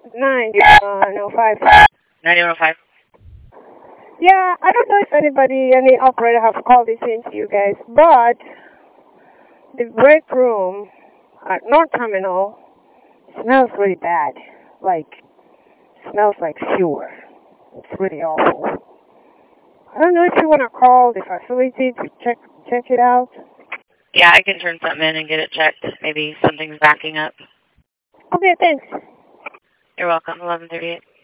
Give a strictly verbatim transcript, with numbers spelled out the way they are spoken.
nine oh five. nine oh five. Yeah, I don't know if anybody, any operator have called this in to you guys, but the break room at North Terminal smells really bad. Like, smells like sewer. It's really awful. I don't know if you want to call the facility to check check it out. Yeah, I can turn something in and get it checked. Maybe something's backing up. Okay, thanks. You're welcome. eleven thirty-eight.